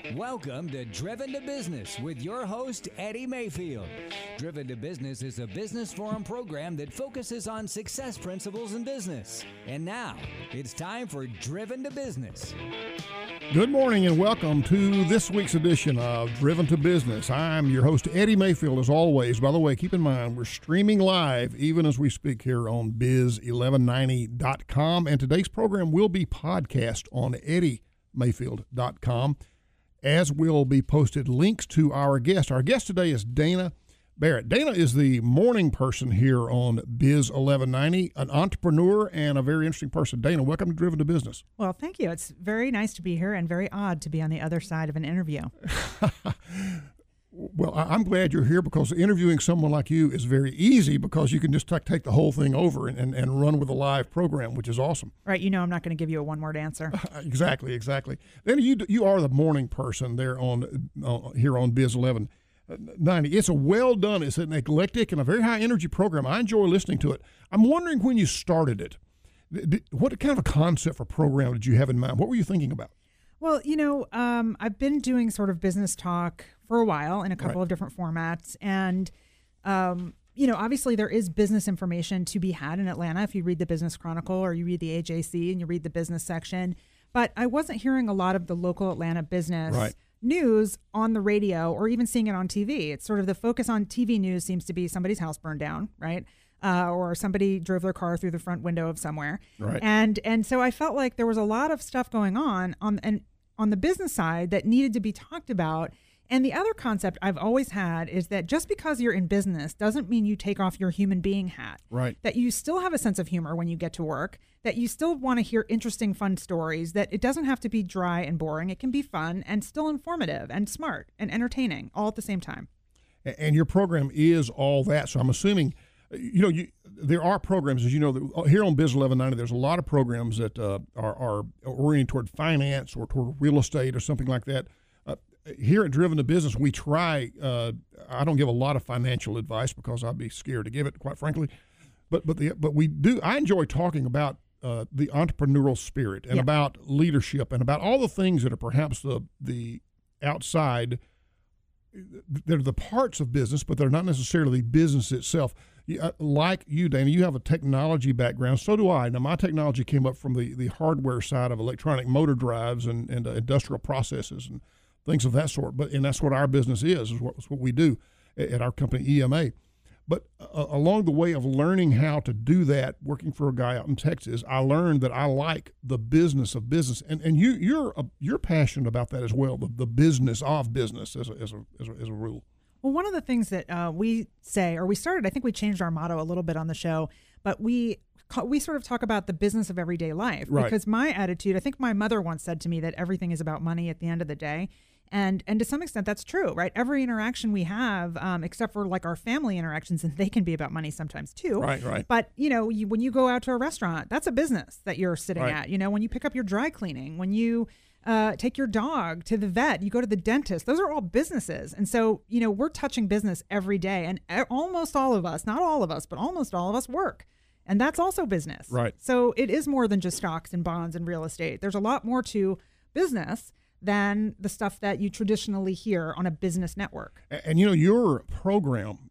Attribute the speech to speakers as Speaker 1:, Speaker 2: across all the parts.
Speaker 1: Welcome to Driven to Business with your host, Eddie Mayfield. Driven to Business is a business forum program that focuses on success principles in business. And now, it's time for Driven to Business.
Speaker 2: Good morning and welcome to this week's edition of Driven to Business. I'm your host, Eddie Mayfield, as always. By the way, keep in mind, we're streaming live even as we speak here on biz1190.com. And today's program will be podcast on eddiemayfield.com. As will be posted links to our guest. Our guest today is Dana Barrett. Dana is the morning person here on Biz 1190, an entrepreneur and a very interesting person. Dana, welcome to Driven to Business.
Speaker 3: Well, thank you. It's very nice to be here and very odd to be on the other side of an interview.
Speaker 2: Well, I'm glad you're here because interviewing someone like you is very easy because you can just take the whole thing over and run with a live program, which is awesome.
Speaker 3: Right. You know, I'm not going to give you a one-word answer.
Speaker 2: Exactly. Then you are the morning person there on here on Biz 1190. It's a well done, it's an eclectic and a very high energy program. I enjoy listening to it. I'm wondering when you started it, what kind of a concept for program did you have in mind? What were you thinking about?
Speaker 3: Well, you know, I've been doing sort of business talk for a while in a couple of different formats. And, you know, obviously there is business information to be had in Atlanta if you read the Business Chronicle or you read the AJC and you read the business section. But I wasn't hearing a lot of the local Atlanta business news on the radio or even seeing it on TV. It's sort of the focus on TV news seems to be somebody's house burned down, right? Or somebody drove their car through the front window of somewhere.
Speaker 2: Right.
Speaker 3: And so I felt like there was a lot of stuff going on the business side that needed to be talked about. And the other concept I've always had is that just because you're in business doesn't mean you take off your human being hat.
Speaker 2: Right.
Speaker 3: That you still have a sense of humor when you get to work, that you still want to hear interesting, fun stories, that it doesn't have to be dry and boring. It can be fun and still informative and smart and entertaining all at the same time.
Speaker 2: And your program is all that. So I'm assuming, you know, there are programs, as you know, here on Biz 1190, there's a lot of programs that are oriented toward finance or toward real estate or something like that. Here at Driven to Business, we try, I don't give a lot of financial advice because I'd be scared to give it, quite frankly. But we do, I enjoy talking about the entrepreneurial spirit and about leadership and about all the things that are perhaps the outside, they're the parts of business, but they're not necessarily business itself. Like you, Dana, you have a technology background. So do I. Now, my technology came up from the hardware side of electronic motor drives and industrial processes and things of that sort. And that's what our business is what we do at our company, EMA. But along the way of learning how to do that, working for a guy out in Texas, I learned that I like the business of business. And you're passionate about that as well, the business of business as a rule.
Speaker 3: Well, one of the things that we say, or we started, I think we changed our motto a little bit on the show, but we sort of talk about the business of everyday life.
Speaker 2: Right.
Speaker 3: Because my attitude, I think my mother once said to me that everything is about money at the end of the day. And to some extent, that's true, right? Every interaction we have, except for like our family interactions, and they can be about money sometimes too.
Speaker 2: Right.
Speaker 3: But, you know, when you go out to a restaurant, that's a business that you're sitting at. You know, when you pick up your dry cleaning, when you take your dog to the vet, you go to the dentist, those are all businesses. And so, you know, we're touching business every day. And almost all of us, not all of us, but almost all of us work. And that's also business.
Speaker 2: Right.
Speaker 3: So it is more than just stocks and bonds and real estate. There's a lot more to business than the stuff that you traditionally hear on a business network.
Speaker 2: And you know, your program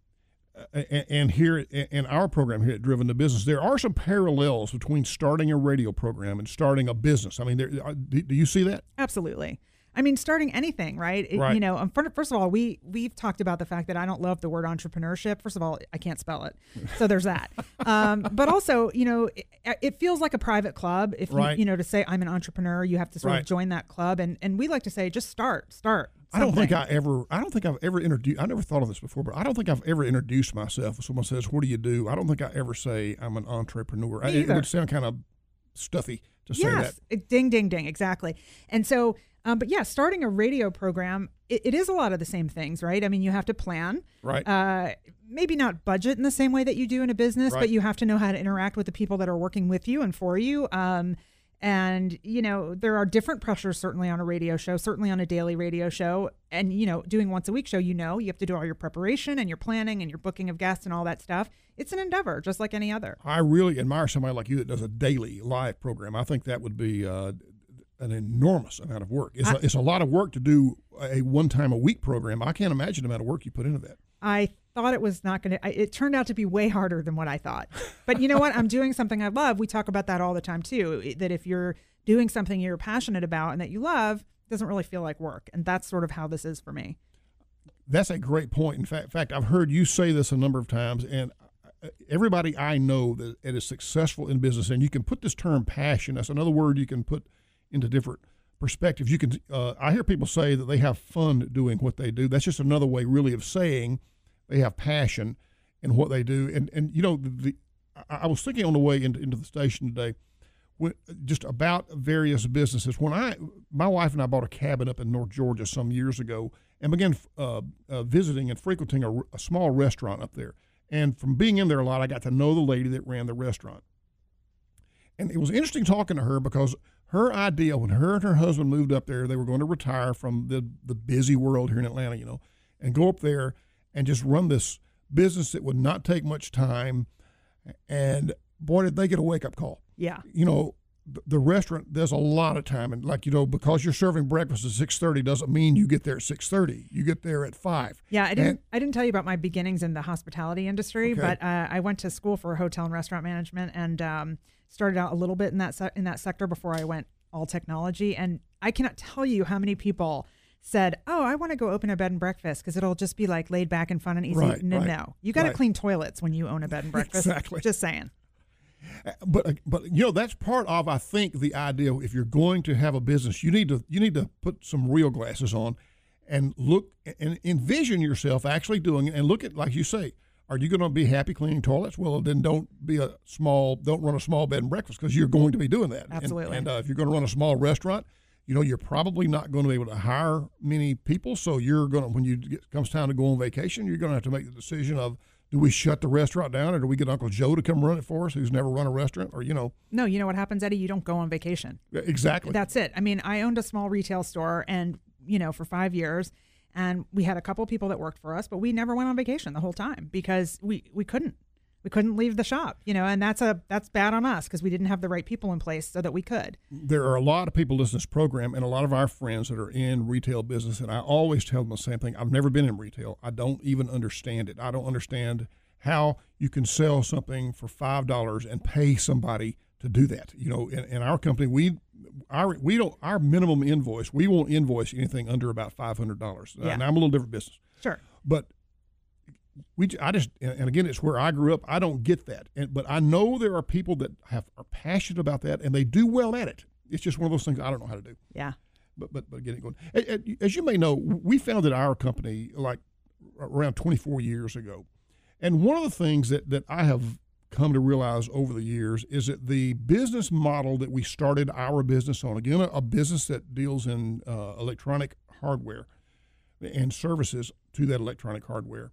Speaker 2: and here in our program here at Driven to Business, there are some parallels between starting a radio program and starting a business. I mean, do you see that?
Speaker 3: Absolutely. I mean, starting anything, right? You know, first of all, we've talked about the fact that I don't love the word entrepreneurship. First of all, I can't spell it. So there's that. But also, you know, it feels like a private club. If you know, to say I'm an entrepreneur, you have to sort of join that club. And we like to say, just start. Something.
Speaker 2: I don't think I've ever introduced, I never thought of this before, but I don't think I've ever introduced myself. If someone says, what do you do? I don't think I ever say I'm an entrepreneur. It would sound kind of stuffy to say that.
Speaker 3: Yes, ding, ding, ding, exactly. And so, but yeah, starting a radio program, it is a lot of the same things, right? I mean, you have to plan.
Speaker 2: Right.
Speaker 3: Maybe not budget in the same way that you do in a business, but you have to know how to interact with the people that are working with you and for you. And, you know, there are different pressures certainly on a radio show, certainly on a daily radio show. And, you know, doing once a week show, you know, you have to do all your preparation and your planning and your booking of guests and all that stuff. It's an endeavor, just like any other.
Speaker 2: I really admire somebody like you that does a daily live program. I think that would be an enormous amount of work. It's a lot of work to do a one-time-a-week program. I can't imagine the amount of work you put into that.
Speaker 3: I thought it was not going to, it turned out to be way harder than what I thought. But you know what? I'm doing something I love. We talk about that all the time too, that if you're doing something you're passionate about and that you love, it doesn't really feel like work. And that's sort of how this is for me.
Speaker 2: That's a great point. In fact, I've heard you say this a number of times, and everybody I know that is successful in business, and you can put this term passion, that's another word you can put into different perspectives. You can, I hear people say that they have fun doing what they do. That's just another way really of saying they have passion in what they do. And you know, I was thinking on the way into the station today, just about various businesses. When my wife and I bought a cabin up in North Georgia some years ago and began visiting and frequenting a small restaurant up there. And from being in there a lot, I got to know the lady that ran the restaurant. And it was interesting talking to her because her idea, when her and her husband moved up there, they were going to retire from the busy world here in Atlanta, you know, and go up there and just run this business that would not take much time. And boy, did they get a wake-up call.
Speaker 3: Yeah.
Speaker 2: You know, the restaurant, there's a lot of time. And like, you know, because you're serving breakfast at 6:30 doesn't mean you get there at 6:30. You get there at 5.
Speaker 3: Yeah, I didn't tell you about my beginnings in the hospitality industry, okay. But I went to school for hotel and restaurant management and started out a little bit in that sector before I went all technology. And I cannot tell you how many people said, "Oh, I want to go open a bed and breakfast because it'll just be like laid back and fun and easy."
Speaker 2: Right,
Speaker 3: No, you got to clean toilets when you own a bed and breakfast.
Speaker 2: Exactly.
Speaker 3: Just saying.
Speaker 2: But you know, that's part of, I think, the idea. If you're going to have a business, you need to put some real glasses on and look and envision yourself actually doing it and look at, like you say, are you going to be happy cleaning toilets? Well, then don't run a small bed and breakfast because you're going to be doing that.
Speaker 3: Absolutely.
Speaker 2: And if you're going to run a small restaurant, you know, you're probably not going to be able to hire many people. So you're going to, when comes time to go on vacation, you're going to have to make the decision of, do we shut the restaurant down, or do we get Uncle Joe to come run it for us, who's never run a restaurant, or, you know?
Speaker 3: No, you know what happens, Eddie? You don't go on vacation.
Speaker 2: Exactly.
Speaker 3: That's it. I mean, I owned a small retail store and, you know, for 5 years, and we had a couple of people that worked for us, but we never went on vacation the whole time because we couldn't. We couldn't leave the shop, you know, and that's bad on us because we didn't have the right people in place so that we could.
Speaker 2: There are a lot of people listening to this program and a lot of our friends that are in retail business, and I always tell them the same thing. I've never been in retail. I don't even understand it. I don't understand how you can sell something for $5 and pay somebody to do that. You know, in our company, our minimum invoice, we won't invoice anything under about $500.
Speaker 3: Yeah.
Speaker 2: And I'm a little different business.
Speaker 3: Sure.
Speaker 2: But and again, it's where I grew up. I don't get that. But I know there are people that are passionate about that and they do well at it. It's just one of those things I don't know how to do.
Speaker 3: Yeah.
Speaker 2: But getting going. As you may know, we founded our company like around 24 years ago. And one of the things that I have come to realize over the years is that the business model that we started our business on, again, a business that deals in electronic hardware and services to that electronic hardware,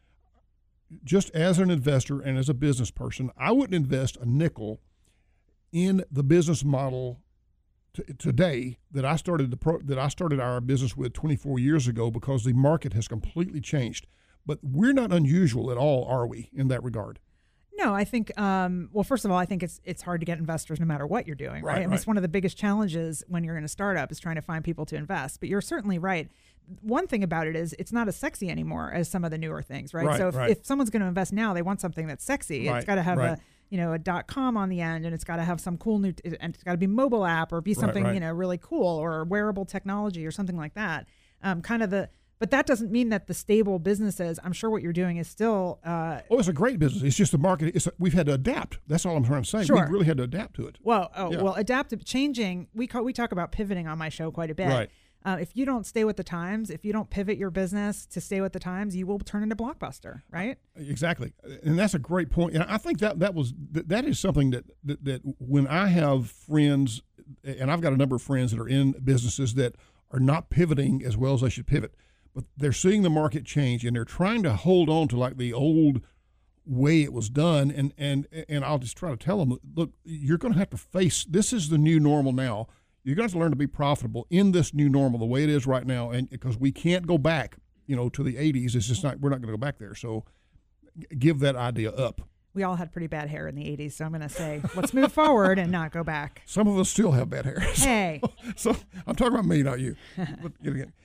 Speaker 2: just as an investor and as a business person, I wouldn't invest a nickel in the business model today that I started our business with 24 years ago because the market has completely changed. But we're not unusual at all, are we, in that regard?
Speaker 3: No, I think, well, first of all, I think it's hard to get investors no matter what you're doing, right? I mean, it's one of the biggest challenges when you're in a startup is trying to find people to invest. But you're certainly right. One thing about it is it's not as sexy anymore as some of the newer things, right? So if someone's going to invest now, they want something that's sexy. It's got to have a .com on the end, and it's got to have some cool and it's got to be mobile app or be something, really cool, or wearable technology or something like that. But that doesn't mean that the stable businesses, I'm sure what you're doing is still...
Speaker 2: it's a great business. It's just the market. We've had to adapt. That's all I'm trying to say.
Speaker 3: Sure.
Speaker 2: We've really had to adapt to it.
Speaker 3: Well, adaptive, changing, we talk about pivoting on my show quite a bit.
Speaker 2: Right.
Speaker 3: If you don't stay with the times, if you don't pivot your business to stay with the times, you will turn into Blockbuster, right?
Speaker 2: Exactly. And that's a great point. And I think that is something that when I have friends, and I've got a number of friends that are in businesses that are not pivoting as well as they should pivot, but they're seeing the market change and they're trying to hold on to like the old way it was done. And I'll just try to tell them, look, you're going to have to face, this is the new normal now. You're going to have to learn to be profitable in this new normal, the way it is right now. And because we can't go back, to the 80s, it's just we're not going to go back there. So give that idea up.
Speaker 3: We all had pretty bad hair in the 80s, so I'm going to say, let's move forward and not go back.
Speaker 2: Some of us still have bad hair.
Speaker 3: Hey.
Speaker 2: So I'm talking about me, not you. But,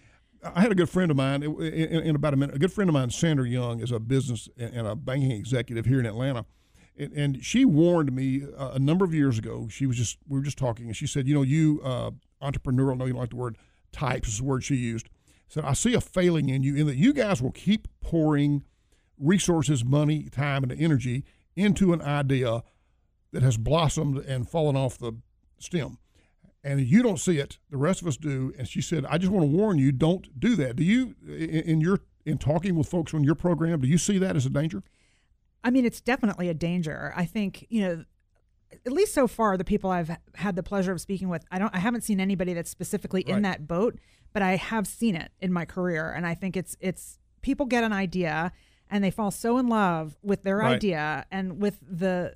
Speaker 2: I had a good friend of mine in about a minute. A good friend of mine, Sandra Young, is a business and a banking executive here in Atlanta, and she warned me a number of years ago. We were just talking, and she said, you entrepreneurial, I know you don't like the word types, is the word she used. Said, I see a failing in you in that you guys will keep pouring resources, money, time, and energy into an idea that has blossomed and fallen off the stem. And you don't see it, the rest of us do. And she said, I just want to warn you, don't do that. Do you, in talking with folks on your program, do you see that as a danger?
Speaker 3: I mean, it's definitely a danger. I think, at least so far, the people I've had the pleasure of speaking with, I haven't seen anybody that's specifically in that boat, but I have seen it in my career. And I think it's people get an idea and they fall so in love with their idea and with the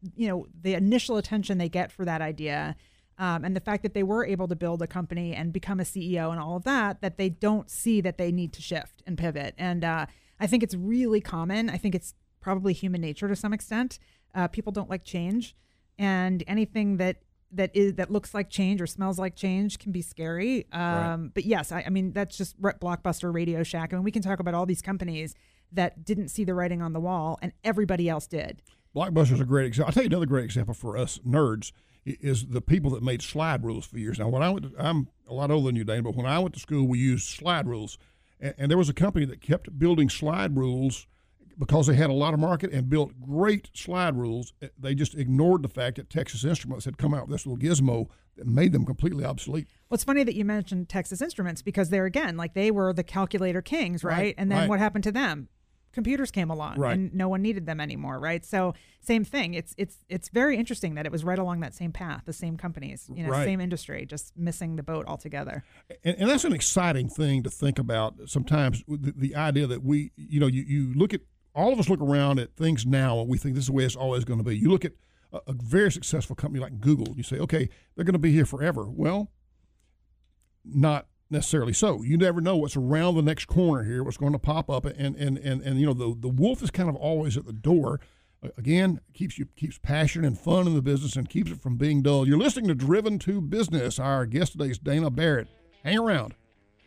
Speaker 3: initial attention they get for that idea. And the fact that they were able to build a company and become a CEO and all of that they don't see that they need to shift and pivot. And I think it's really common. I think it's probably human nature to some extent. People don't like change, and anything that looks like change or smells like change can be scary. But yes, I mean, that's just Blockbuster, Radio Shack. I mean, we can talk about all these companies that didn't see the writing on the wall and everybody else did.
Speaker 2: Blockbuster's a great example. I'll tell you another great example for us nerds is the people that made slide rules for years. Now, I'm a lot older than you, Dana, but when I went to school, we used slide rules. And there was a company that kept building slide rules because they had a lot of market and built great slide rules. They just ignored the fact that Texas Instruments had come out with this little gizmo that made them completely obsolete.
Speaker 3: Well, it's funny that you mentioned Texas Instruments because they're, again, like they were the calculator kings, right? And then what happened to them? Computers came along and no one needed them anymore, right? So same thing. It's very interesting that it was right along that same path, the same companies, same industry, just missing the boat altogether.
Speaker 2: And that's an exciting thing to think about sometimes, the idea that you look at, all of us look around at things now and we think this is the way it's always going to be. You look at a very successful company like Google, you say, okay, they're going to be here forever. Well, not necessarily so. You never know what's around the next corner here, what's going to pop up, and the wolf is kind of always at the door. Again, keeps passion and fun in the business and keeps it from being dull. You're listening to Driven to Business. Our guest today is Dana Barrett. Hang around.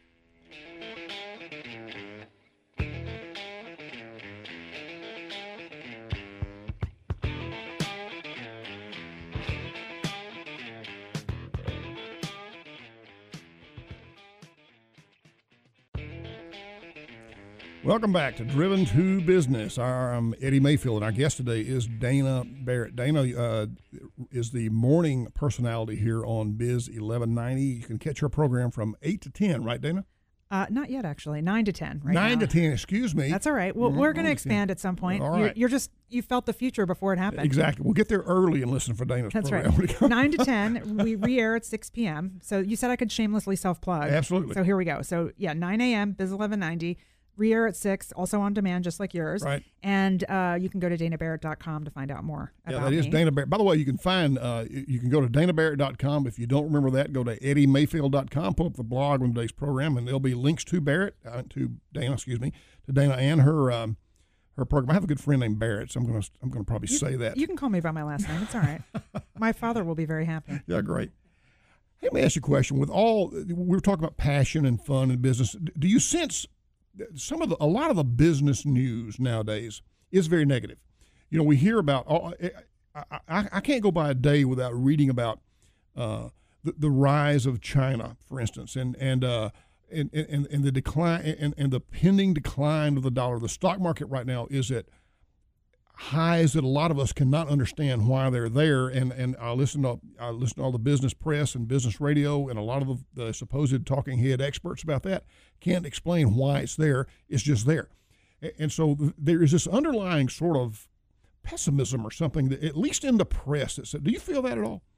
Speaker 2: Welcome back to Driven to Business. I'm Eddie Mayfield, and our guest today is Dana Barrett. Dana is the morning personality here on Biz 1190. You can catch her program from 8 to 10, right, Dana?
Speaker 3: Not yet, actually. 9 to 10 right
Speaker 2: 9
Speaker 3: now.
Speaker 2: to 10, excuse me.
Speaker 3: That's all right. Well, we're going to expand at some point.
Speaker 2: All right.
Speaker 3: You felt the future before it happened.
Speaker 2: Exactly. We'll get there early and listen for Dana's program.
Speaker 3: That's right. 9 to 10. We re-air at 6 p.m. So you said I could shamelessly self-plug.
Speaker 2: Absolutely.
Speaker 3: So here we go. So, 9 a.m., Biz 1190. Re-air at 6, also on demand, just like yours.
Speaker 2: Right.
Speaker 3: And you can go to danabarrett.com to find out more about
Speaker 2: that is
Speaker 3: me.
Speaker 2: Dana Barrett. By the way, you can go to danabarrett.com. If you don't remember that, go to eddiemayfield.com, pull up the blog on today's program, and there'll be links to Dana and her program. I have a good friend named Barrett, so I'm going to probably say that.
Speaker 3: You can call me by my last name. It's all right. My father will be very happy.
Speaker 2: Yeah, great. Hey, let me ask you a question. We were talking about passion and fun in business. Do you sense a lot of the business news nowadays is very negative? We hear about I can't go by a day without reading about the rise of China, for instance, and the decline and the pending decline of the dollar. The stock market right now is at highs that a lot of us cannot understand why they're there. And I listen to all the business press and business radio, and a lot of the supposed talking head experts about that can't explain why it's there. It's just there. And so there is this underlying sort of pessimism or something that, at least in the press, do you feel that at all?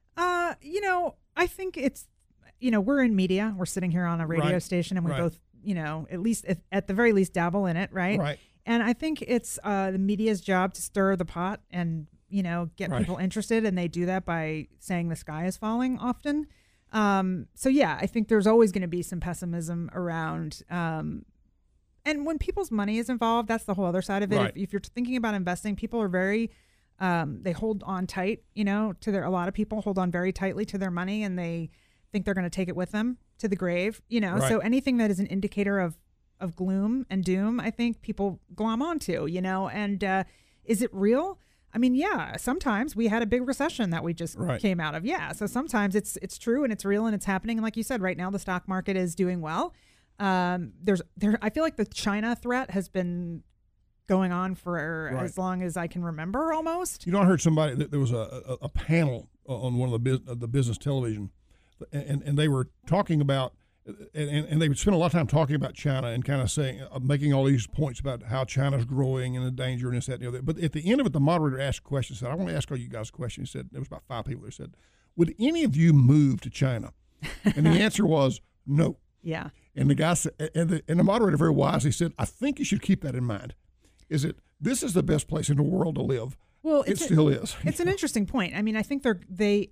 Speaker 3: I think it's, we're in media. We're sitting here on a radio station, and we both, at the very least dabble in it, right? Right. And I think it's the media's job to stir the pot and, get people interested. And they do that by saying the sky is falling often. I think there's always going to be some pessimism around. And when people's money is involved, that's the whole other side of it. If you're thinking about investing, people are very, they hold on tight, a lot of people hold on very tightly to their money, and they think they're going to take it with them. to the grave,
Speaker 2: Right.
Speaker 3: So anything that is an indicator of gloom and doom, I think people glom onto, and is it real? I mean, yeah, sometimes we had a big recession that we just
Speaker 2: Right.
Speaker 3: came out of. Yeah. So sometimes it's true and it's real and it's happening. And like you said, right now the stock market is doing well. I feel like the China threat has been going on for
Speaker 2: Right.
Speaker 3: as long as I can remember almost.
Speaker 2: I heard somebody that there was a panel on one of the business television, and they were talking about, and they would spend a lot of time talking about China and kind of saying, making all these points about how China's growing and the danger and this, that, and the other. But at the end of it, the moderator asked a question. Said, "I want to ask all you guys a question." He said, there was about 5 people there. Said, "Would any of you move to China?" And the answer was no.
Speaker 3: Yeah.
Speaker 2: And the guy said, and the moderator very wisely said, "I think you should keep that in mind. This is the best place in the world to live."
Speaker 3: Well,
Speaker 2: it still is.
Speaker 3: It's an interesting point. I mean, I think they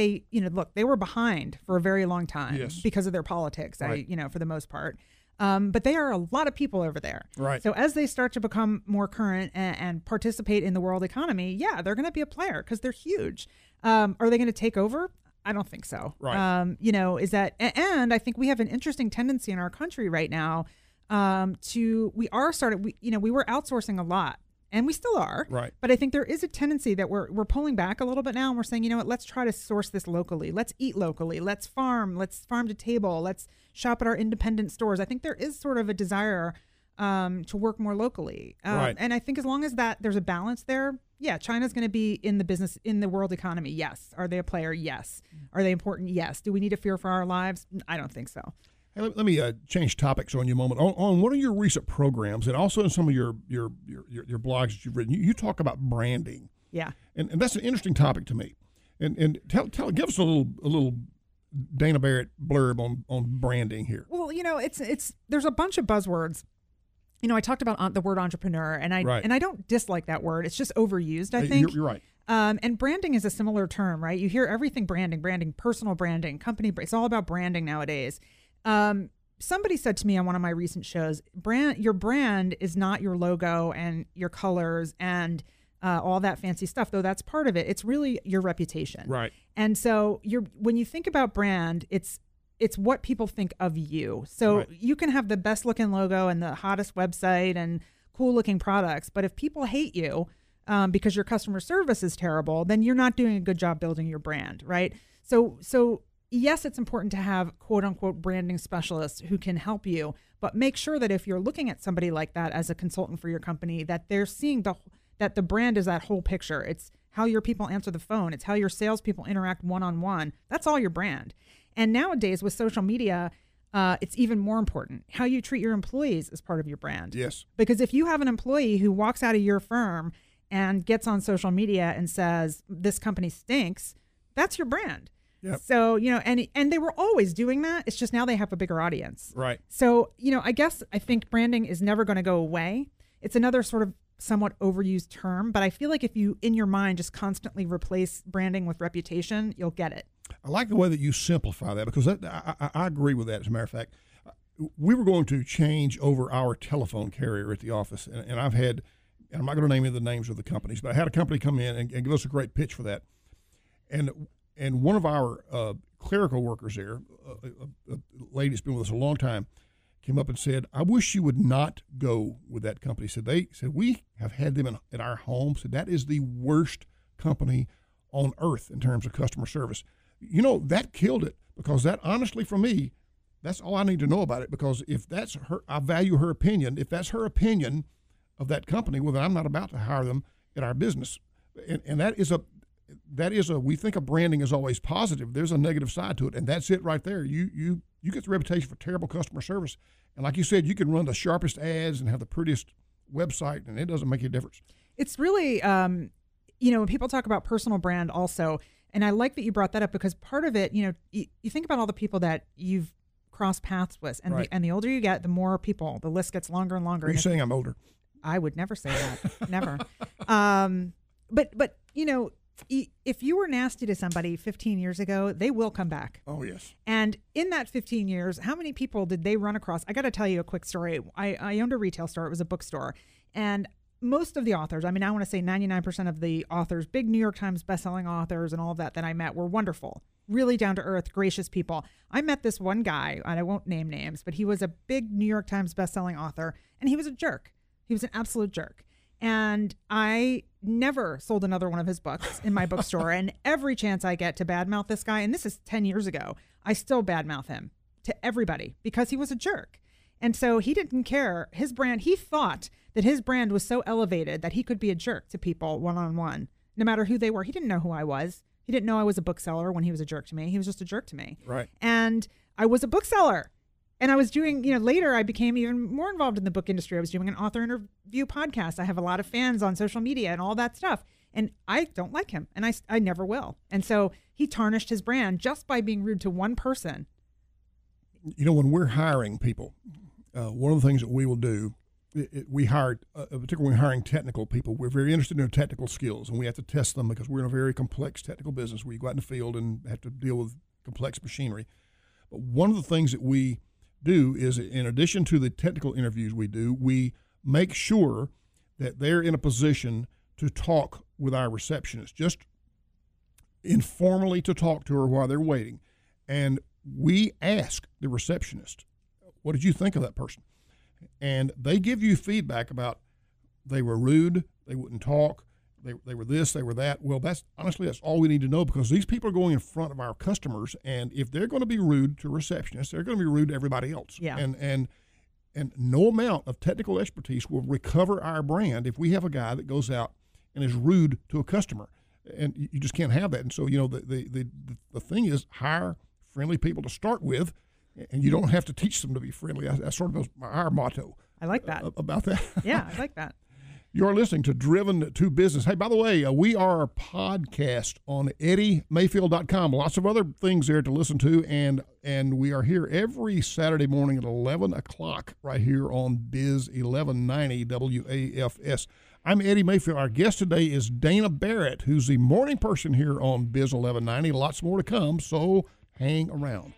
Speaker 3: were behind for a very long time
Speaker 2: Yes.
Speaker 3: because of their politics.
Speaker 2: Right.
Speaker 3: For the most part. But they are a lot of people over there.
Speaker 2: Right.
Speaker 3: So as they start to become more current and participate in the world economy, yeah, they're going to be a player because they're huge. Are they going to take over? I don't think so.
Speaker 2: Right.
Speaker 3: And I think we have an interesting tendency in our country right now we were outsourcing a lot. And we still are.
Speaker 2: Right.
Speaker 3: But I think there is a tendency that we're pulling back a little bit now, and we're saying, let's try to source this locally. Let's eat locally. Let's farm to table. Let's shop at our independent stores. I think there is sort of a desire to work more locally.
Speaker 2: Right.
Speaker 3: And I think as long as there's a balance there, yeah, China's going to be in the business, in the world economy. Yes. Are they a player? Yes. Are they important? Yes. Do we need to fear for our lives? I don't think so.
Speaker 2: Hey, let me change topics on you a moment. On one of your recent programs, and also in some of your blogs that you've written, you talk about branding.
Speaker 3: Yeah.
Speaker 2: And that's an interesting topic to me. And give us a little Dana Barrett blurb on branding here.
Speaker 3: Well, it's there's a bunch of buzzwords. I talked about the word entrepreneur, and I don't dislike that word. It's just overused, I think.
Speaker 2: You're right.
Speaker 3: And branding is a similar term, right? You hear everything branding, personal branding, company. It's all about branding nowadays. Somebody said to me on one of my recent shows, your brand is not your logo and your colors and all that fancy stuff, though that's part of it. It's really your reputation.
Speaker 2: Right.
Speaker 3: And so when you think about brand, it's what people think of you. So
Speaker 2: Right.
Speaker 3: you can have the best looking logo and the hottest website and cool looking products, but if people hate you because your customer service is terrible, then you're not doing a good job building your brand, right? So yes, it's important to have quote unquote branding specialists who can help you, but make sure that if you're looking at somebody like that as a consultant for your company, that they're seeing that the brand is that whole picture. It's how your people answer the phone. It's how your salespeople interact one-on-one. That's all your brand. And nowadays with social media, it's even more important. How you treat your employees is part of your brand.
Speaker 2: Yes.
Speaker 3: Because if you have an employee who walks out of your firm and gets on social media and says, this company stinks, that's your brand.
Speaker 2: Yep.
Speaker 3: So, and they were always doing that. It's just now they have a bigger audience.
Speaker 2: Right.
Speaker 3: So, I think branding is never going to go away. It's another sort of somewhat overused term, but I feel like if you, in your mind, just constantly replace branding with reputation, you'll get it. I
Speaker 2: like the way that you simplify that, because I agree with that. As a matter of fact, we were going to change over our telephone carrier at the office, and I've had, and I'm not going to name any of the names of the companies, but I had a company come in and give us a great pitch for that. And one of our clerical workers there, a lady that's been with us a long time, came up and said, "I wish you would not go with that company." They said, "We have had them in our home." Said, "That is the worst company on earth in terms of customer service." That killed it, because that, honestly, for me, that's all I need to know about it. Because if that's her, I value her opinion. If that's her opinion of that company, well, then I'm not about to hire them in our business. And that is we think of branding as always positive. There's a negative side to it, and that's it right there. You get the reputation for terrible customer service, and like you said, you can run the sharpest ads and have the prettiest website, and it doesn't make a difference.
Speaker 3: It's really, when people talk about personal brand also, and I like that you brought that up, because part of it, you think about all the people that you've crossed paths with, and
Speaker 2: right.
Speaker 3: the older you get, the more people, the list gets longer and longer.
Speaker 2: Are you saying I'm older?
Speaker 3: I would never say that, never. But if you were nasty to somebody 15 years ago, they will come back.
Speaker 2: Oh, yes.
Speaker 3: And in that 15 years, how many people did they run across? I got to tell you a quick story. I owned a retail store. It was a bookstore. And most of the authors, I want to say 99% of the authors, big New York Times bestselling authors and all of that I met were wonderful. really down to earth, gracious people. I met this one guy, and I won't name names, but he was a big New York Times bestselling author, and he was a jerk. He was an absolute jerk. And I never sold another one of his books in my bookstore. And every chance I get to badmouth this guy, and this is 10 years ago, I still badmouth him to everybody because he was a jerk. And so he didn't care. His brand, he thought that his brand was so elevated that he could be a jerk to people one-on-one, no matter who they were. He didn't know who I was. He didn't know I was a bookseller when he was a jerk to me. He was just a jerk to me.
Speaker 2: Right.
Speaker 3: And I was a bookseller. And I was doing, later I became even more involved in the book industry. I was doing an author interview podcast. I have a lot of fans on social media and all that stuff. And I don't like him. And I never will. And so he tarnished his brand just by being rude to one person.
Speaker 2: When we're hiring people, one of the things that we will do, we hire, particularly when hiring technical people, we're very interested in their technical skills. And we have to test them because we're in a very complex technical business where you go out in the field and have to deal with complex machinery. But one of the things that we do is, in addition to the technical interviews we do, we make sure that they're in a position to talk with our receptionist, just informally to talk to her while they're waiting. And we ask the receptionist, what did you think of that person? And they give you feedback about they were rude, they wouldn't talk, they were this, they were that. Well, that's all we need to know, because these people are going in front of our customers, and if they're going to be rude to receptionists, they're going to be rude to everybody else.
Speaker 3: Yeah.
Speaker 2: And no amount of technical expertise will recover our brand if we have a guy that goes out and is rude to a customer, and you just can't have that. And so, the thing is, hire friendly people to start with, and you don't have to teach them to be friendly. That's sort of our motto.
Speaker 3: I like that.
Speaker 2: About that.
Speaker 3: Yeah, I like that.
Speaker 2: You're listening to Driven to Business. Hey, by the way, we are a podcast on EddieMayfield.com. Lots of other things there to listen to, and we are here every Saturday morning at 11 o'clock right here on Biz 1190 WAFS. I'm Eddie Mayfield. Our guest today is Dana Barrett, who's the morning person here on Biz 1190. Lots more to come, so hang around.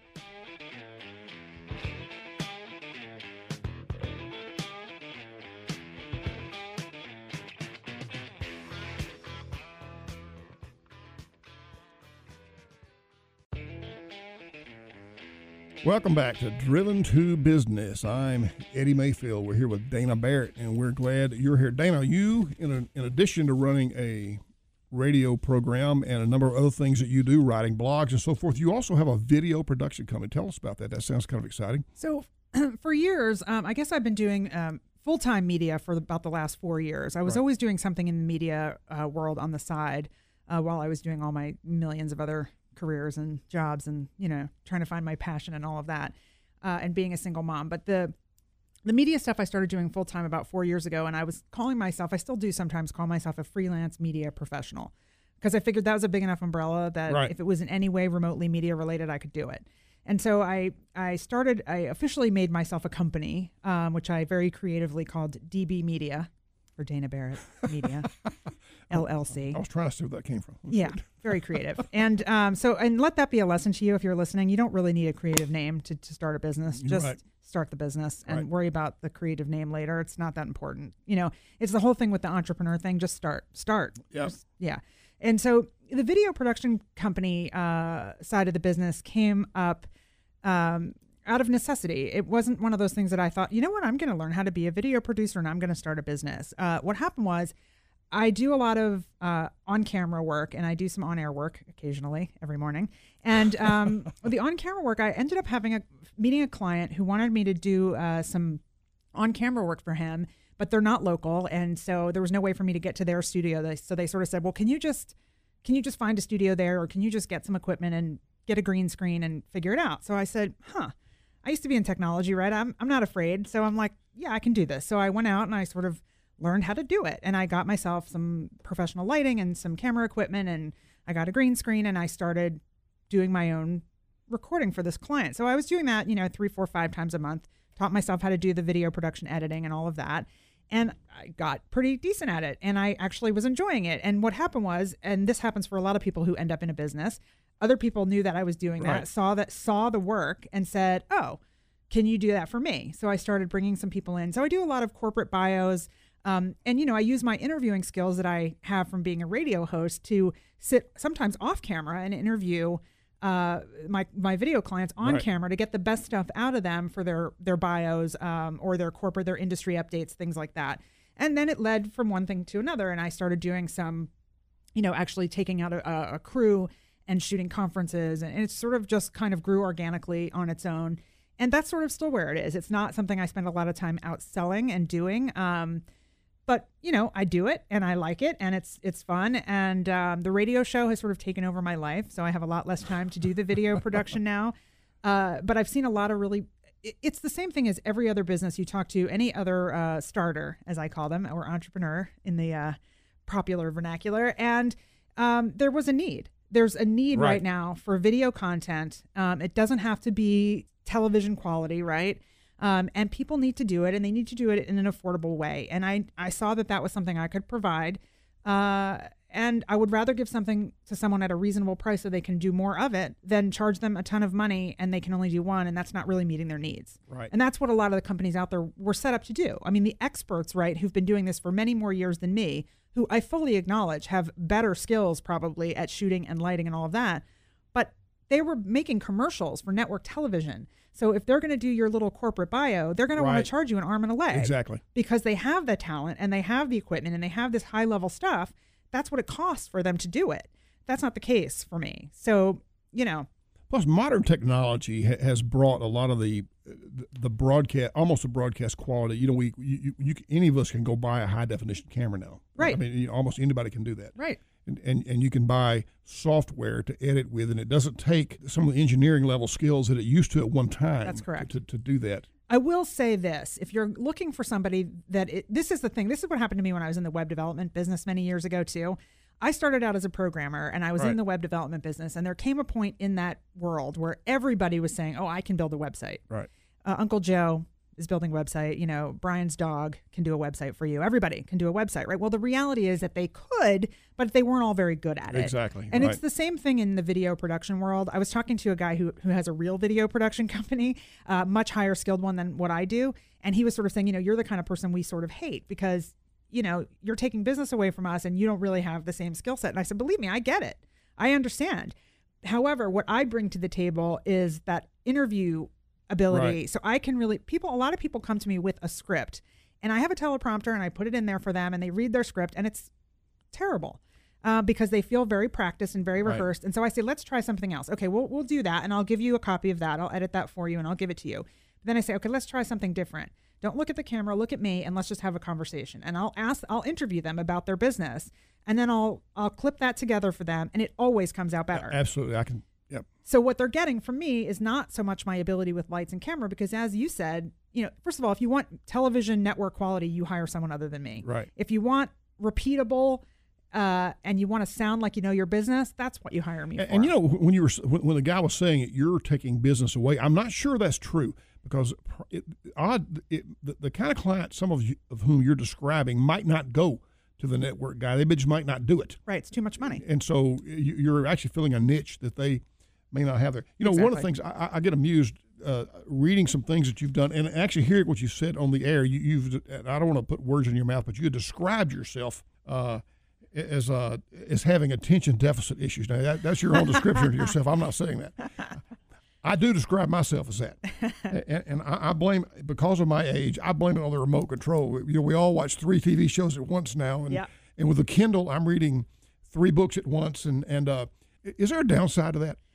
Speaker 2: Welcome back to Driven to Business. I'm Eddie Mayfield. We're here with Dana Barrett, and we're glad that you're here. Dana, you, in addition to running a radio program and a number of other things that you do, writing blogs and so forth, you also have a video production company. Tell us about that. That sounds kind of exciting.
Speaker 3: So for years, I guess I've been doing full-time media for about the last 4 years. I was always doing something in the media world on the side while I was doing all my millions of other careers and jobs and, trying to find my passion and all of that, and being a single mom. But the media stuff I started doing full time about 4 years ago, and I was calling myself, I still do sometimes call myself a freelance media professional, because I figured that was a big enough umbrella that if it was in any way remotely media related, I could do it. And so I officially made myself a company, which I very creatively called DB Media, or Dana Barrett Media, LLC.
Speaker 2: I was trying to see where that came from.
Speaker 3: Yeah, very creative. And and let that be a lesson to you if you're listening. You don't really need a creative name to start a business. Just start the business and worry about the creative name later. It's not that important. It's the whole thing with the entrepreneur thing. Just start.
Speaker 2: Yeah.
Speaker 3: Yeah. And so the video production company side of the business came up out of necessity. It wasn't one of those things that I thought, I'm going to learn how to be a video producer and I'm going to start a business. What happened was I do a lot of on-camera work, and I do some on-air work occasionally every morning. And the on-camera work, I ended up meeting a client who wanted me to do some on-camera work for him, but they're not local, and so there was no way for me to get to their studio. So they sort of said, well, can you just find a studio there, or can you just get some equipment and get a green screen and figure it out? So I said, I used to be in technology, right? I'm not afraid. So I'm like, yeah, I can do this. So I went out and I sort of learned how to do it. And I got myself some professional lighting and some camera equipment, and I got a green screen, and I started doing my own recording for this client. So I was doing that, 3, 4, 5 times a month, taught myself how to do the video production editing and all of that. And I got pretty decent at it, and I actually was enjoying it. And what happened was, and this happens for a lot of people who end up in a business, other people knew that I was doing that, saw the work and said, oh, can you do that for me? So I started bringing some people in. So I do a lot of corporate bios. And, I use my interviewing skills that I have from being a radio host to sit sometimes off camera and interview my video clients on
Speaker 2: Right.
Speaker 3: camera to get the best stuff out of them for their bios or their corporate, their industry updates, things like that. And then it led from one thing to another, and I started doing some, actually taking out a crew and shooting conferences, and it sort of just kind of grew organically on its own. And that's sort of still where it is. It's not something I spend a lot of time out selling and doing. But, I do it and I like it and it's fun. And the radio show has sort of taken over my life. So I have a lot less time to do the video production now. But I've seen a lot of it's the same thing as every other business you talk to, any other starter, as I call them, or entrepreneur in the popular vernacular. And there was a need. There's a need right now for video content. It doesn't have to be television quality, right? And people need to do it, and they need to do it in an affordable way. And I saw that was something I could provide. And I would rather give something to someone at a reasonable price so they can do more of it than charge them a ton of money and they can only do one, and that's not really meeting their needs.
Speaker 2: Right.
Speaker 3: And that's what a lot of the companies out there were set up to do. I mean, the experts, right, who've been doing this for many more years than me, who I fully acknowledge have better skills probably at shooting and lighting and all of that, but they were making commercials for network television. So if they're going to do your little corporate bio, they're going to want to charge you an arm and a leg.
Speaker 2: Exactly.
Speaker 3: Because they have the talent and they have the equipment and they have this high level stuff. That's what it costs for them to do it. That's not the case for me. So,
Speaker 2: Plus, modern technology has brought a lot of the broadcast, almost the broadcast quality. Any of us can go buy a high definition camera now.
Speaker 3: Right.
Speaker 2: I mean, almost anybody can do that.
Speaker 3: Right.
Speaker 2: And you can buy software to edit with, and it doesn't take some of the engineering level skills that it used to at one time.
Speaker 3: That's correct.
Speaker 2: To do that.
Speaker 3: I will say this: if you're looking for somebody this is the thing. This is what happened to me when I was in the web development business many years ago too. I started out as a programmer, and I was in the web development business, and there came a point in that world where everybody was saying, "Oh, I can build a website."
Speaker 2: Right.
Speaker 3: Uncle Joe is building a website. Brian's dog can do a website for you. Everybody can do a website, right? Well, the reality is that they could, but they weren't all very good at it.
Speaker 2: Exactly.
Speaker 3: And
Speaker 2: right.
Speaker 3: it's the same thing in the video production world. I was talking to a guy who has a real video production company, much higher skilled one than what I do. And he was sort of saying, you're the kind of person we sort of hate because, you're taking business away from us and you don't really have the same skill set. And I said, believe me, I get it. I understand. However, what I bring to the table is that interview ability.
Speaker 2: Right.
Speaker 3: So I can really, a lot of people come to me with a script and I have a teleprompter and I put it in there for them and they read their script and it's terrible because they feel very practiced and very rehearsed. And so I say, let's try something else. Okay, we'll do that. And I'll give you a copy of that. I'll edit that for you and I'll give it to you. But then I say, okay, let's try something different. Don't look at the camera, look at me, and let's just have a conversation. And I'll interview them about their business. And then I'll clip that together for them. And it always comes out better.
Speaker 2: Absolutely. I can. Yep.
Speaker 3: So what they're getting from me is not so much my ability with lights and camera, because as you said, first of all, if you want television network quality, you hire someone other than me.
Speaker 2: Right.
Speaker 3: If you want repeatable and you want to sound like you know your business, that's what you hire me for.
Speaker 2: And when the guy was saying it, you're taking business away, I'm not sure that's true because the kind of client some of whom you're describing might not go to the network guy. They just might not do it.
Speaker 3: Right. It's too much money.
Speaker 2: And so you're actually filling a niche that they may not have there.
Speaker 3: Exactly.
Speaker 2: One of the things I get amused reading some things that you've done and actually hearing what you said on the air. You've I don't want to put words in your mouth, but you described yourself as having attention deficit issues. Now that's your own description of yourself. I'm not saying that. I do describe myself as that, and I blame, because of my age, I blame it on the remote control. We all watch 3 TV shows at once now, and with the Kindle, I'm reading 3 books at once. And is there a downside to that?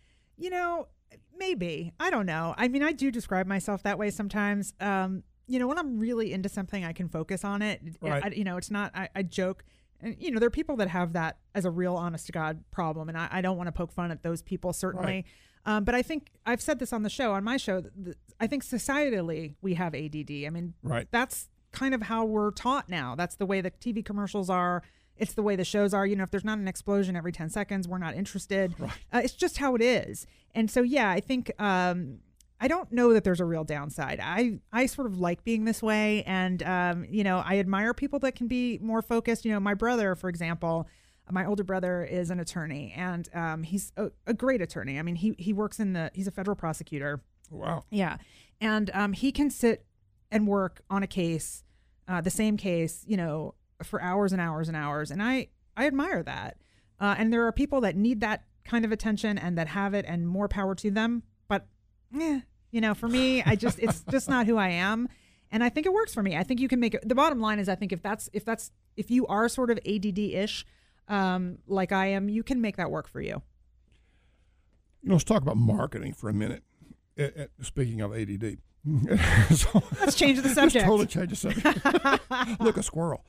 Speaker 3: Maybe. I don't know. I mean, I do describe myself that way sometimes. When I'm really into something, I can focus on it.
Speaker 2: Right.
Speaker 3: It's not. I joke. And, there are people that have that as a real honest to God problem. And I don't want to poke fun at those people, certainly. Right. But I think I've said this on my show, I think societally we have ADD. I mean,
Speaker 2: right.
Speaker 3: That's kind of how we're taught now. That's the way the TV commercials are. It's the way the shows are. If there's not an explosion every 10 seconds, we're not interested. Right. It's just how it is. And so, I think I don't know that there's a real downside. I sort of like being this way. And, I admire people that can be more focused. My brother, for example, my older brother is an attorney, and he's a great attorney. I mean, he works he's a federal prosecutor.
Speaker 2: Wow.
Speaker 3: Yeah. And he can sit and work on a case, the same case, for hours and hours and hours. And I admire that. And there are people that need that kind of attention and that have it, and more power to them. But, for me, it's just not who I am. And I think it works for me. I think you can make it. The bottom line is, I think if you are sort of ADD-ish, like I am, you can make that work for you.
Speaker 2: Let's talk about marketing for a minute. Speaking of ADD.
Speaker 3: So, let's change the subject.
Speaker 2: Let's totally change the subject. Look, a squirrel.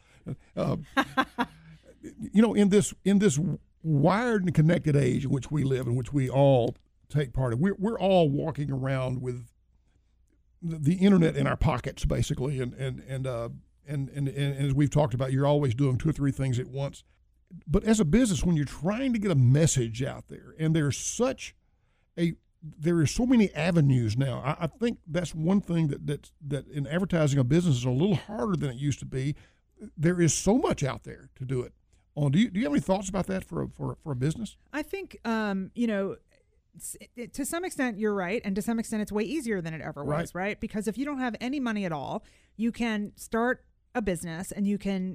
Speaker 2: In this wired and connected age in which we live, in which we all take part in, we're all walking around with the internet in our pockets, basically, and as we've talked about, you're always doing 2 or 3 things at once. But as a business, when you're trying to get a message out there, and there are so many avenues now, I think that's one thing that in advertising a business is a little harder than it used to be. There is so much out there to do it. Do you have any thoughts about that for a business?
Speaker 3: I think to some extent you're right, and to some extent it's way easier than it ever was, right? Because if you don't have any money at all, you can start a business, and you can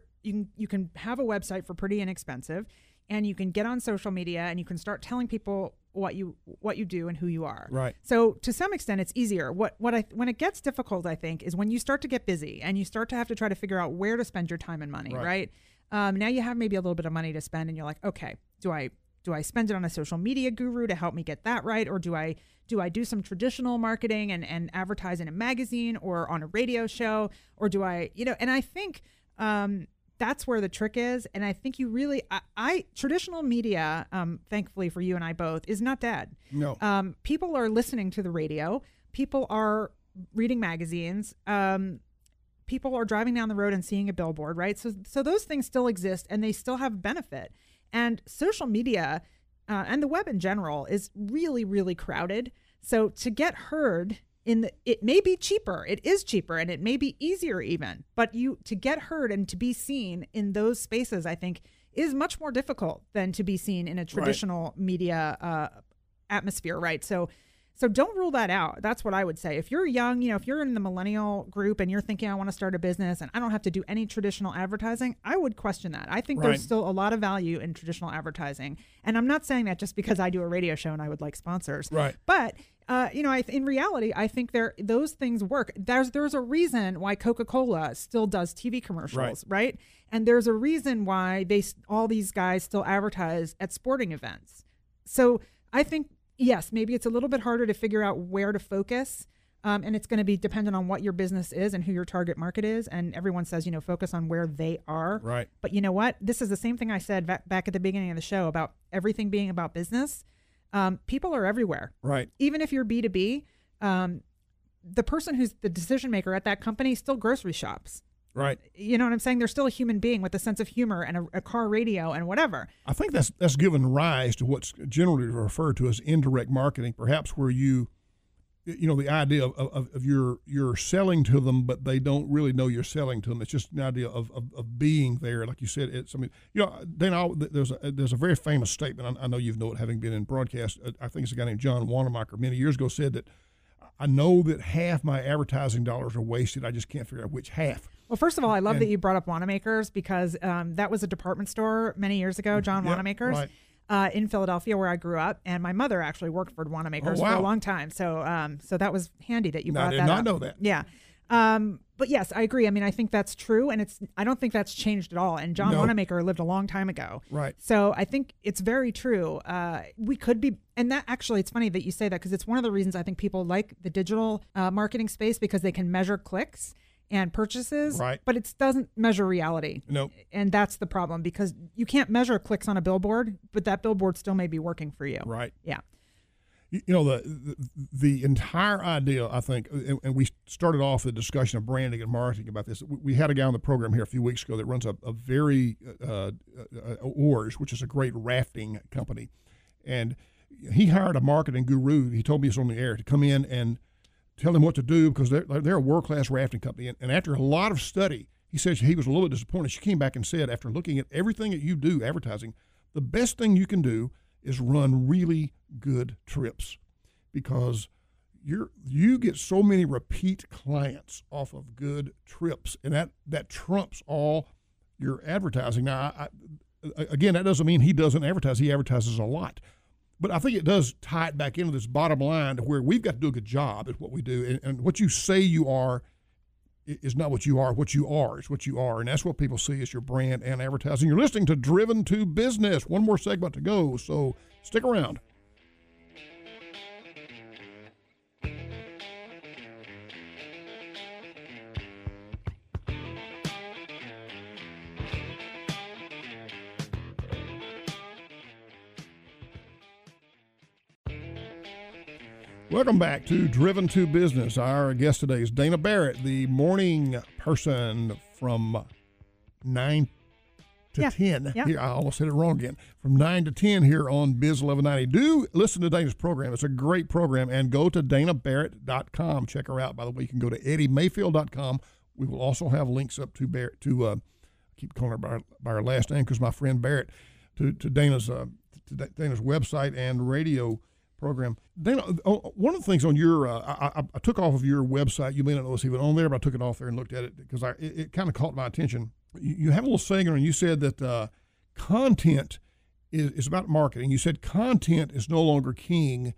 Speaker 3: have a website for pretty inexpensive, and you can get on social media, and you can start telling people what you do and who you are.
Speaker 2: Right.
Speaker 3: So to some extent it's easier. When it gets difficult, I think, is when you start to get busy and you start to have to try to figure out where to spend your time and money, right? Now you have maybe a little bit of money to spend, and you're like, okay, do I spend it on a social media guru to help me get that right? Or do I do some traditional marketing and advertise in a magazine or on a radio show? Or do I, and I think that's where the trick is. And I think you really, traditional media, thankfully for you and I both, is not dead.
Speaker 2: No.
Speaker 3: People are listening to the radio. People are reading magazines. People are driving down the road and seeing a billboard, right? So those things still exist, and they still have benefit. And social media and the web in general is really, really crowded. So to get heard it may be cheaper. It is cheaper, and it may be easier even. But to get heard and to be seen in those spaces, I think, is much more difficult than to be seen in a traditional media atmosphere, right? So don't rule that out. That's what I would say. If you're young, if you're in the millennial group and you're thinking, I want to start a business and I don't have to do any traditional advertising, I would question that. I think there's still a lot of value in traditional advertising. And I'm not saying that just because I do a radio show and I would like sponsors.
Speaker 2: Right.
Speaker 3: But, in reality, I think those things work. There's a reason why Coca-Cola still does TV commercials, right? And there's a reason why all these guys still advertise at sporting events. So I think, yes, maybe it's a little bit harder to figure out where to focus, and it's going to be dependent on what your business is and who your target market is. And everyone says, focus on where they are.
Speaker 2: Right. But
Speaker 3: you know what? This is the same thing I said back at the beginning of the show about everything being about business. People are everywhere.
Speaker 2: Right.
Speaker 3: Even if you're B2B, the person who's the decision maker at that company still grocery shops.
Speaker 2: Right.
Speaker 3: You know what I'm saying? They're still a human being with a sense of humor and a car radio and whatever.
Speaker 2: I think that's given rise to what's generally referred to as indirect marketing, perhaps where the idea of you're selling to them, but they don't really know you're selling to them. It's just an idea of being there. Like you said, Dana, there's a very famous statement. I know you've known it having been in broadcast. I think it's a guy named John Wanamaker many years ago said that I know that half my advertising dollars are wasted. I just can't figure out which half.
Speaker 3: Well, first of all, I love that you brought up Wanamaker's because that was a department store many years ago, John Wanamaker's, in Philadelphia where I grew up. And my mother actually worked for Wanamaker's for a long time. So that was handy that you brought that up. I did not know that. Yeah. But yes, I agree. I mean, I think that's true. And I don't think that's changed at all. And John Wanamaker lived a long time ago.
Speaker 2: Right.
Speaker 3: So I think it's very true. We could be, and that actually, it's funny that you say that because it's one of the reasons I think people like the digital marketing space because they can measure clicks and purchases, but it doesn't measure reality.
Speaker 2: Nope.
Speaker 3: And that's the problem because you can't measure clicks on a billboard, but that billboard still may be working for you.
Speaker 2: Right.
Speaker 3: Yeah.
Speaker 2: The entire idea, I think, and we started off the discussion of branding and marketing about this. We had a guy on the program here a few weeks ago that runs a very Oars, which is a great rafting company, and he hired a marketing guru. He told me it's on the air to come in and tell him what to do because they're a world-class rafting company. And after a lot of study, he says he was a little bit disappointed. She came back and said, after looking at everything that you do advertising, the best thing you can do is run really good trips because you get so many repeat clients off of good trips, and that trumps all your advertising. Now, again, that doesn't mean he doesn't advertise. He advertises a lot. But I think it does tie it back into this bottom line to where we've got to do a good job at what we do. And what you say you are is not what you are. What you are is what you are. And that's what people see as your brand and advertising. You're listening to Driven to Business. One more segment to go, so stick around. Welcome back to Driven to Business. Our guest today is Dana Barrett, the morning person from 9 to 10.
Speaker 3: Yeah.
Speaker 2: Here, I almost said it wrong again. From 9 to 10 here on Biz 1190. Do listen to Dana's program. It's a great program. And go to danabarrett.com. Check her out. By the way, you can go to eddiemayfield.com. We will also have links up to Barrett, I keep calling her by her last name because my friend Barrett, to Dana's website and radio program. Dana, one of the things on your, I took off of your website. You may not know it's even on there, but I took it off there and looked at it because it kind of caught my attention. You have a little saying, and you said that content is about marketing. You said content is no longer king.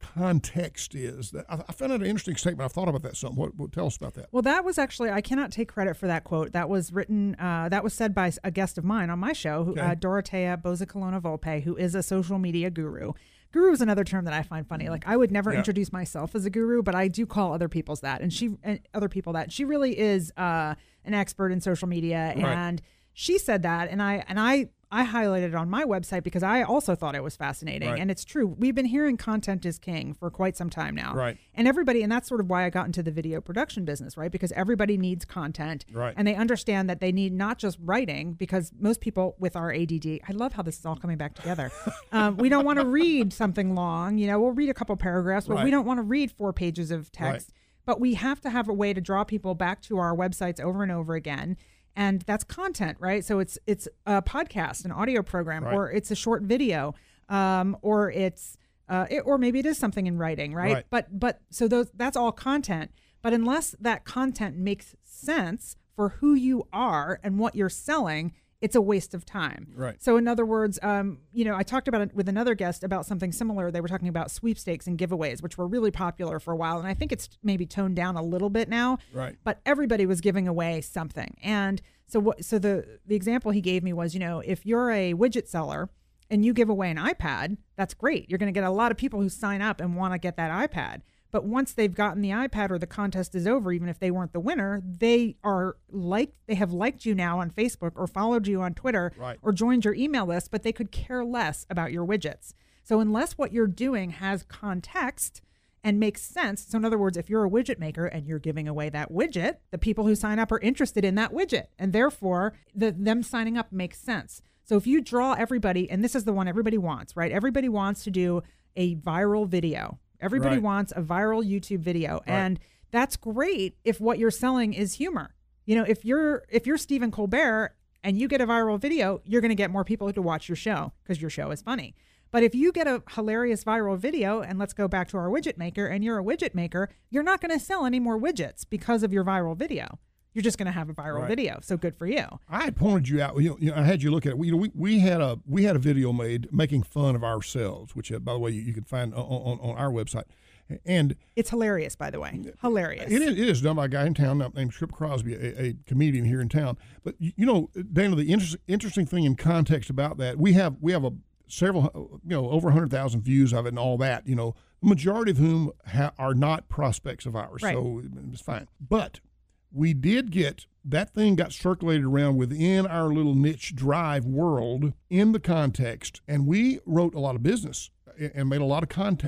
Speaker 2: Context is. I found that an interesting statement. I've thought about that some. What tell us about that?
Speaker 3: Well, that was actually, I cannot take credit for that quote. That was written, that was said by a guest of mine on my show, Dorotea Bozacolona Volpe, who is a social media guru. Guru is another term that I find funny. Like, I would never introduce myself as a guru, but I do call other people that, and other people that. She really is an expert in social media, and she said that, and I highlighted it on my website because I also thought it was fascinating, and it's true. We've been hearing content is king for quite some time now, and everybody, and that's sort of why I got into the video production business, right? Because everybody needs content, and they understand that they need not just writing, because most people with our ADD, I love how this is all coming back together. We don't want to read something long, we'll read a couple paragraphs, but we don't want to read 4 pages of text. But we have to have a way to draw people back to our websites over and over again. And that's content, right? So it's a podcast, an audio program, or it's a short video, or it's or maybe it is something in writing, right? But so that's all content. But unless that content makes sense for who you are and what you're selling, it's a waste of time.
Speaker 2: Right.
Speaker 3: So in other words, I talked about it with another guest about something similar. They were talking about sweepstakes and giveaways, which were really popular for a while. And I think it's maybe toned down a little bit now.
Speaker 2: Right.
Speaker 3: But everybody was giving away something. And so the example he gave me was, if you're a widget seller and you give away an iPad, that's great. You're going to get a lot of people who sign up and want to get that iPad. But once they've gotten the iPad or the contest is over, even if they weren't the winner, they have liked you now on Facebook or followed you on Twitter or joined your email list, but they could care less about your widgets. So unless what you're doing has context and makes sense, so in other words, if you're a widget maker and you're giving away that widget, the people who sign up are interested in that widget, and therefore them signing up makes sense. So if you draw everybody, and this is the one everybody wants, right? Everybody wants to do a viral video. Everybody wants a viral YouTube video, and that's great if what you're selling is humor. If you're Stephen Colbert and you get a viral video, you're going to get more people to watch your show because your show is funny. But if you get a hilarious viral video, and let's go back to our widget maker, and you're a widget maker, you're not going to sell any more widgets because of your viral video. You're just going to have a viral video. So good for you.
Speaker 2: I had pointed you out. I had you look at it. We had a video made making fun of ourselves, which by the way you can find on our website, and
Speaker 3: it's hilarious. By the way, hilarious.
Speaker 2: It is done by a guy in town named Trip Crosby, a comedian here in town. But Dana, the interesting thing in context about that, we have several over 100,000 views of it and all that. The majority of whom are not prospects of ours, so it's fine. But we did get that thing got circulated around within our little niche drive world in the context, and we wrote a lot of business and made a lot of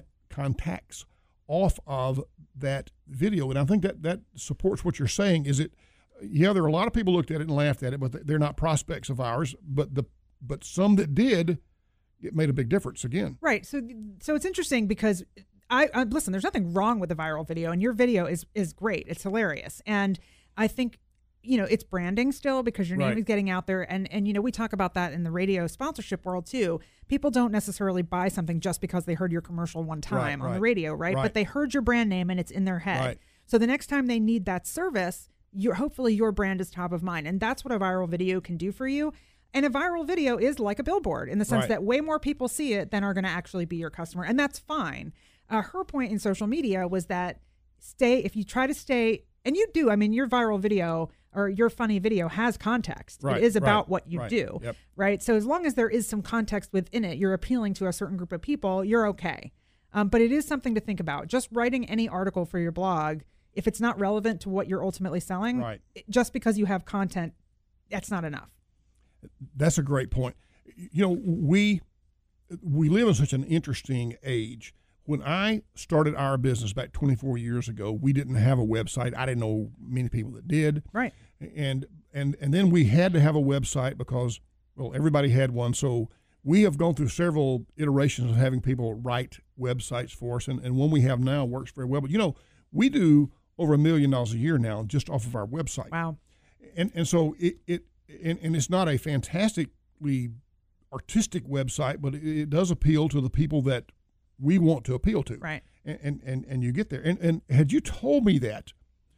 Speaker 2: contacts off of that video. And I think that supports what you're saying. Is it? Yeah, there are a lot of people looked at it and laughed at it, but they're not prospects of ours. But some that did, it made a big difference again.
Speaker 3: Right. So it's interesting because I listen, there's nothing wrong with the viral video, and your video is great. It's hilarious. And I think, it's branding still because your name is getting out there. And we talk about that in the radio sponsorship world too. People don't necessarily buy something just because they heard your commercial one time on the radio, right? But they heard your brand name and it's in their head. Right. So the next time they need that service, hopefully your brand is top of mind. And that's what a viral video can do for you. And a viral video is like a billboard in the sense
Speaker 2: Right.
Speaker 3: that way more people see it than are going to actually be your customer. And that's fine. Her point in social media was that if you try to stay, and you do, I mean, your viral video or your funny video has context.
Speaker 2: Right,
Speaker 3: it is about
Speaker 2: right,
Speaker 3: what you
Speaker 2: right.
Speaker 3: do,
Speaker 2: Yep.
Speaker 3: right? So as long as there is some context within it, you're appealing to a certain group of people, you're okay. But it is something to think about. Just writing any article for your blog, if it's not relevant to what you're ultimately selling,
Speaker 2: Right.
Speaker 3: just because you have content, that's not enough.
Speaker 2: That's a great point. You know, we live in such an interesting age. When I started our business back 24 years ago, we didn't have a website. I didn't know many people that did.
Speaker 3: Right.
Speaker 2: And then we had to have a website because, well, everybody had one. So we have gone through several iterations of having people write websites for us. And one we have now works very well. But, you know, we do over $1 million a year now just off of our website.
Speaker 3: Wow.
Speaker 2: And so it's not a fantastically artistic website, but it does appeal to the people that we want to appeal to.
Speaker 3: Right.
Speaker 2: And you get there. And had you told me that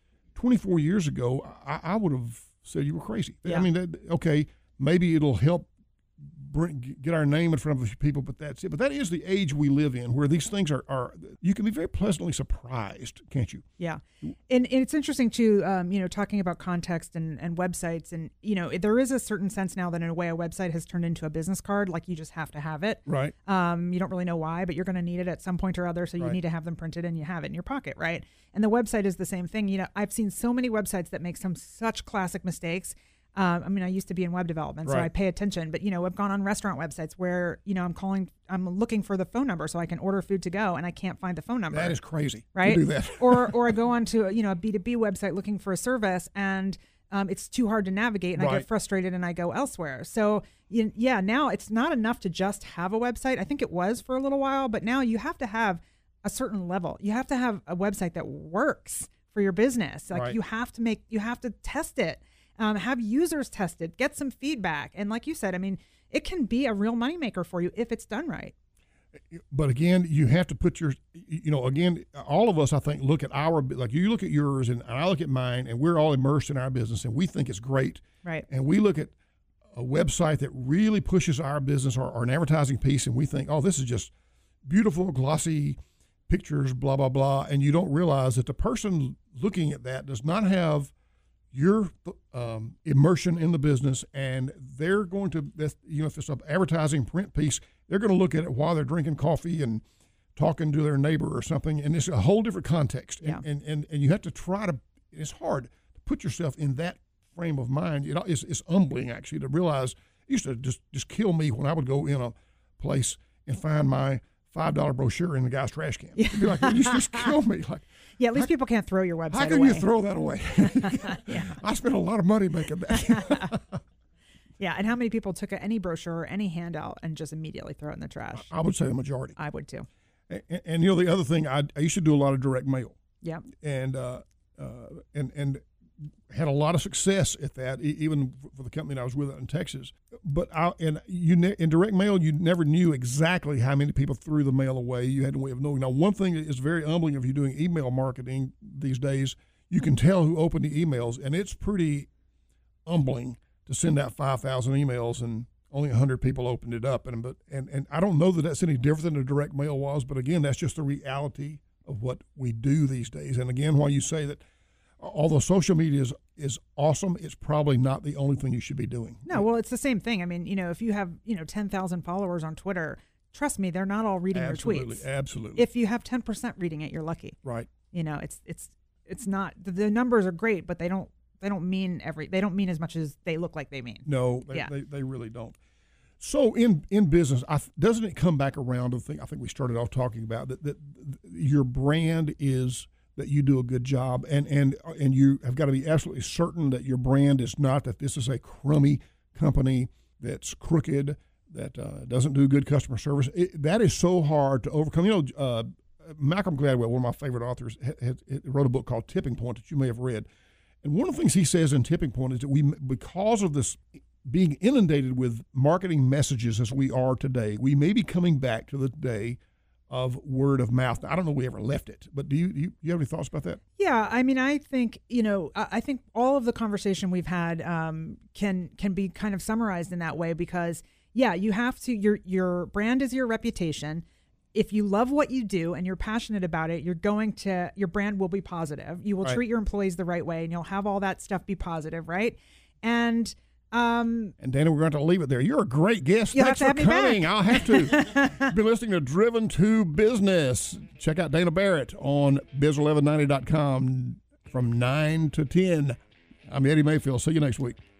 Speaker 2: 24 years ago, I would have said you were crazy.
Speaker 3: Yeah.
Speaker 2: I mean, okay, maybe it'll help get our name in front of a few people, but that's it. But that is the age we live in, where these things are you can be very pleasantly surprised, can't you?
Speaker 3: Yeah. And it's interesting too, talking about context and websites, and, there is a certain sense now that in a way a website has turned into a business card. Like you just have to have it.
Speaker 2: Right.
Speaker 3: You don't really know why, but you're going to need it at some point or other. So you
Speaker 2: Right.
Speaker 3: need to have them printed and you have it in your pocket. Right. And the website is the same thing. I've seen so many websites that make such classic mistakes. I used to be in web development, so
Speaker 2: Right.
Speaker 3: I pay attention. But, I've gone on restaurant websites where, I'm looking for the phone number so I can order food to go, and I can't find the phone number.
Speaker 2: That is crazy.
Speaker 3: Right?
Speaker 2: To do that.
Speaker 3: or I go on to, a B2B website looking for a service, and it's too hard to navigate, and I
Speaker 2: Right.
Speaker 3: get frustrated and I go elsewhere. So, now it's not enough to just have a website. I think it was for a little while, but now you have to have a certain level. You have to have a website that works for your business. Like
Speaker 2: Right.
Speaker 3: you have to test it. Have users test it, get some feedback. And like you said, it can be a real moneymaker for you if it's done right.
Speaker 2: But again, you have to put all of us, I think, look at you look at yours and I look at mine, and we're all immersed in our business and we think it's great.
Speaker 3: Right.
Speaker 2: And we look at a website that really pushes our business or an advertising piece, and we think, oh, this is just beautiful, glossy pictures, blah, blah, blah. And you don't realize that the person looking at that does not have your immersion in the business, and they're going to, if it's an advertising print piece, they're going to look at it while they're drinking coffee and talking to their neighbor or something, and it's a whole different context.
Speaker 3: Yeah.
Speaker 2: And you have to it's hard to put yourself in that frame of mind. It's humbling, actually, to realize. It used to just kill me when I would go in a place and find my $5 brochure in the guy's trash can. It'd be like, it used to just kill me. Like,
Speaker 3: Yeah, at least people can't throw your website
Speaker 2: how can
Speaker 3: away.
Speaker 2: you throw that away?
Speaker 3: Yeah.
Speaker 2: I spent a lot of money making that.
Speaker 3: Yeah, and how many people took any brochure or any handout and just immediately throw it in the trash?
Speaker 2: I would say the majority.
Speaker 3: I would too.
Speaker 2: And the other thing, I used to do a lot of direct mail,
Speaker 3: Yeah.
Speaker 2: and had a lot of success at that, even for the company that I was with out in Texas. But in direct mail, you never knew exactly how many people threw the mail away. You had no way of knowing. Now, one thing that is very humbling if you're doing email marketing these days, you can tell who opened the emails, and it's pretty humbling to send out 5,000 emails and only 100 people opened it up. And I don't know that that's any different than a direct mail was, but again, that's just the reality of what we do these days. And again, while you say that, although social media is awesome, it's probably not the only thing you should be doing.
Speaker 3: No, well, it's the same thing. If you have, 10,000 followers on Twitter, trust me, they're not all reading your tweets.
Speaker 2: Absolutely.
Speaker 3: If you have 10% reading it, you're lucky.
Speaker 2: Right.
Speaker 3: It's not, the numbers are great, but they don't mean as much as they look like they mean.
Speaker 2: No, they really don't. So in business, doesn't it come back around to the thing I think we started off talking about, that your brand is that you do a good job, and you have got to be absolutely certain that your brand is not that this is a crummy company that's crooked, that doesn't do good customer service. That is so hard to overcome. Malcolm Gladwell, one of my favorite authors, wrote a book called Tipping Point that you may have read. And one of the things he says in Tipping Point is that because of this being inundated with marketing messages as we are today, we may be coming back to the day of word of mouth. I don't know if we ever left it, but do you have any thoughts about that?
Speaker 3: Yeah, I mean, I think, I think all of the conversation we've had can be kind of summarized in that way because, yeah, you have to, your brand is your reputation. If you love what you do and you're passionate about it, your brand will be positive. You will treat your employees the right way and you'll have all that stuff be positive, right? And
Speaker 2: Dana, we're going to leave it there. You're a great guest.
Speaker 3: Thanks for coming.
Speaker 2: I'll have to. Been listening to Driven to Business. Check out Dana Barrett on biz1190.com from 9 to 10. I'm Eddie Mayfield. See you next week.